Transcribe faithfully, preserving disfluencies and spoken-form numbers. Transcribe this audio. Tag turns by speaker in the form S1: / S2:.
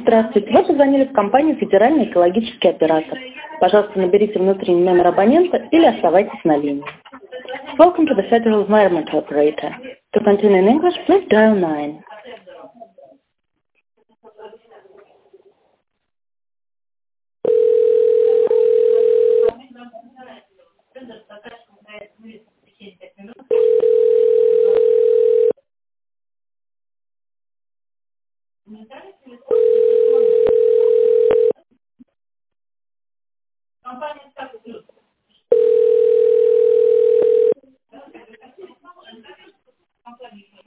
S1: Здравствуйте, вы позвонили в компанию «Федеральный экологический оператор». Пожалуйста, наберите внутренний номер абонента или оставайтесь на линии. Welcome to the Federal Environmental Operator. To continue in English, please dial nine.